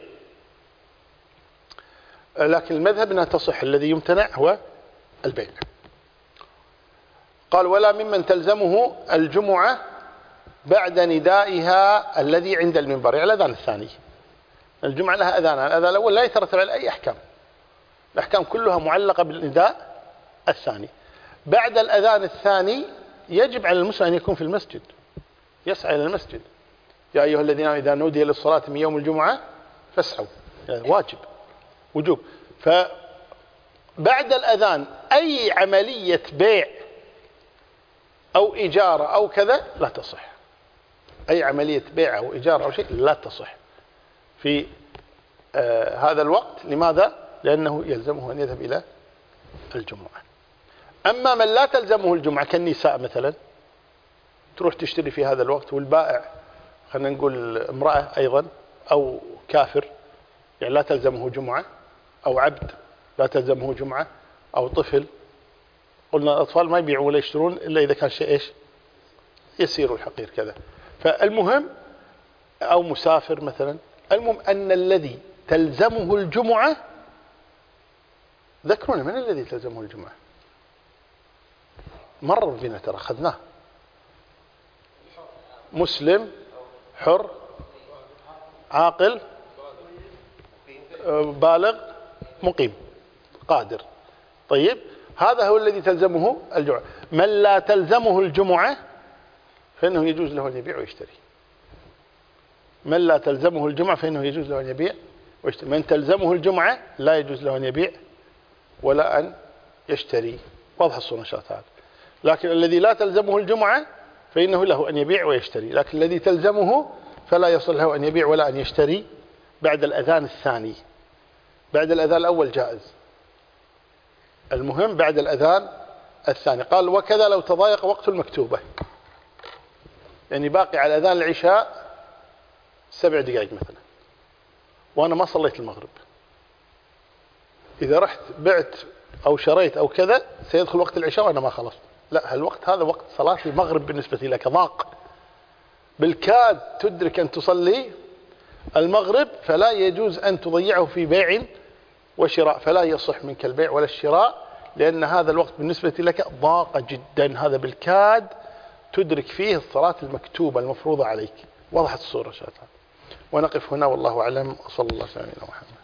لكن المذهب أنها تصح، الذي يمتنع هو البيع. قال ولا ممن تلزمه الجمعة بعد ندائها الذي عند المنبر، يعني الأذان الثاني. الجمعة لها أذان، الأذان الأول لا يترتب على أي أحكام، الأحكام كلها معلقة بالنداء الثاني. بعد الأذان الثاني يجب على المسلم أن يكون في المسجد، يسعى إلى المسجد. يا أيها الذين آمنوا إذا نودي للصلاة من يوم الجمعة فاسعوا، يعني واجب، وجوب. فبعد الأذان أي عملية بيع أو إجارة أو كذا لا تصح، أي عملية بيع أو إجارة أو شيء لا تصح في آه هذا الوقت. لماذا؟ لأنه يلزمه أن يذهب إلى الجمعة. أما من لا تلزمه الجمعة كالنساء مثلا، تروح تشتري في هذا الوقت، والبائع خلينا نقول امرأة أيضا أو كافر، يعني لا تلزمه جمعة، أو عبد لا تلزمه جمعة، أو طفل. قلنا الأطفال ما يبيعون ولا يشترون إلا إذا كان شيء إيش يسير الحقير كذا. فالمهم، أو مسافر مثلا، المهم أن الذي تلزمه الجمعة، ذكرونا من الذي تلزمه الجمعة؟ مر بنا ترى أخذناه، مسلم حر عاقل بالغ مقيم قادر. طيب، هذا هو الذي تلزمه الجمعة. من لا تلزمه الجمعة فإنه يجوز له أن يبيع ويشتري. من لا تلزمه الجمعة فإنه يجوز له أن يبيع ويشتري. من تلزمه الجمعة لا يجوز له أن يبيع ولا أن يشتري. واضح الصورة إن شاء الله تعالى. لكن الذي لا تلزمه الجمعة فإنه له أن يبيع ويشتري، لكن الذي تلزمه فلا يصل له أن يبيع ولا أن يشتري بعد الأذان الثاني. بعد الأذان الأول جائز، المهم بعد الأذان الثاني. قال وكذا لو تضايق وقت المكتوبة، يعني باقي على أذان العشاء سبع دقائق مثلا وأنا ما صليت المغرب، إذا رحت بعت أو شريت أو كذا سيدخل وقت العشاء وأنا ما خلصت، لا، هالوقت هذا وقت صلاة المغرب بالنسبة لك ضاق، بالكاد تدرك أن تصلي المغرب فلا يجوز أن تضيعه في بيع وشراء، فلا يصح منك البيع ولا الشراء، لأن هذا الوقت بالنسبة لك ضاق جدا. هذا بالكاد تدرك فيه الصلاة المكتوبة المفروضة عليك. وضحت الصورة شاء الله. ونقف هنا والله أعلم، وصلى الله على سيدنا محمد.